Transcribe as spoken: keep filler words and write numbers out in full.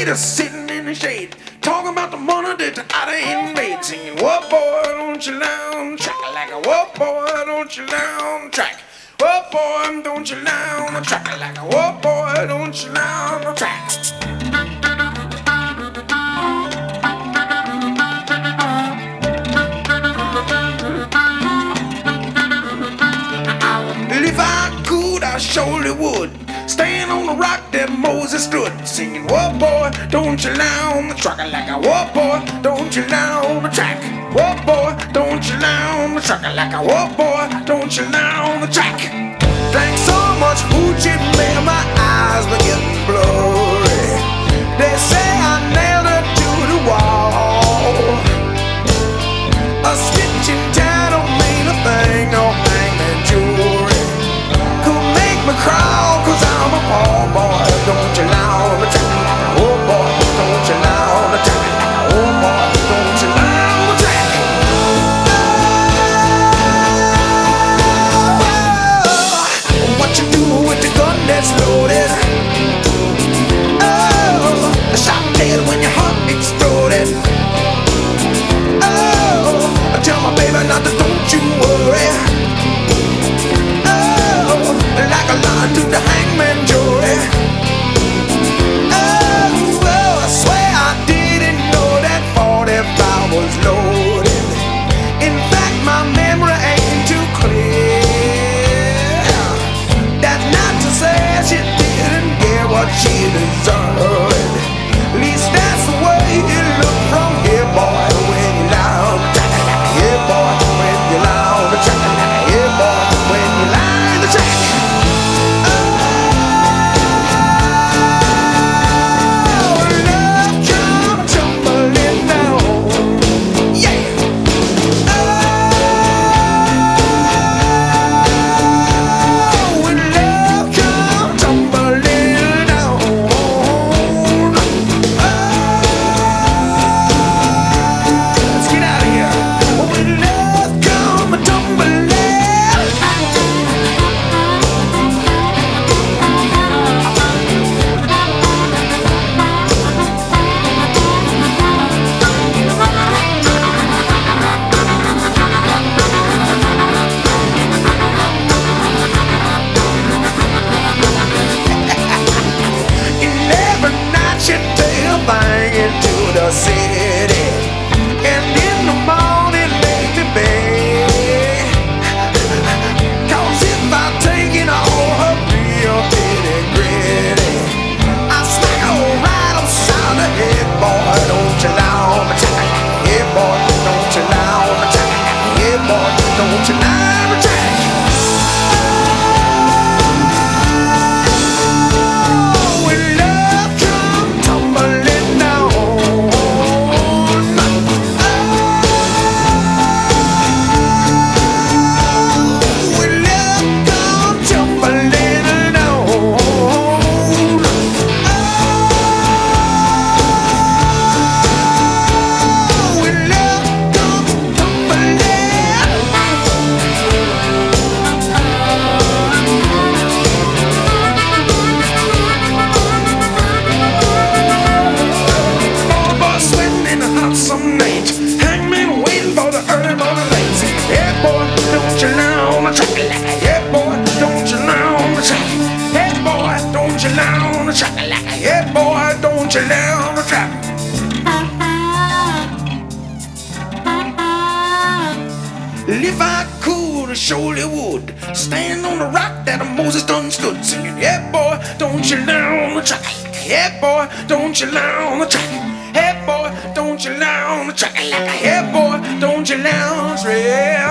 lady sitting in the shade, talking about the money that I ain't made, singing, "Whoa, boy, don't you down track like a whoa, boy, don't you down track. Whoa, boy, don't you down track like a whoa, boy, don't you down track." If I could, I surely would stand on the rock that Moses stood, singing, "Whoa, boy, don't you down the track like a whoa, boy, don't you down the track. Whoa, boy, don't you down the track like a whoa, boy, don't you down the track." Drank so much hoochie, made my eyes begin blurry. They say I nailed her to the wall. A stitch and tie don't mean a thing, no hangman jewelry me crawl, cause I'm a poor boy. Don't you allow me track like a oh boy. Don't you allow me track like a oh boy. Don't you allow me track. Oh, what you do with the gun that's loaded? Oh, the shot dead when your heart exploded. Oh, tell my baby not to, don't you worry. Like a line to the hangman jury. Oh, well, I swear I didn't know that forty-five was loaded. In fact, my memory ain't too clear. That's not to say she didn't get what she deserved. At least that's the way it looked from here, boy. When you loud, track like a here, boy. When you loud, track like a here, boy. When you lie the track. The city, and in the morning make me beg. Cause if I take it all her real pretty gritty, I smack her right upside the head, boy. Don't you allow me track like a head, boy. Don't you allow me track like a head, boy. Don't you allow me track. If I could, I surely would stand on the rock that Moses done stood, singing, "Yeah, boy, don't you down the track. Yeah, boy, don't you down the track. Yeah, boy, don't you down the track like a yeah, boy, don't you down the track."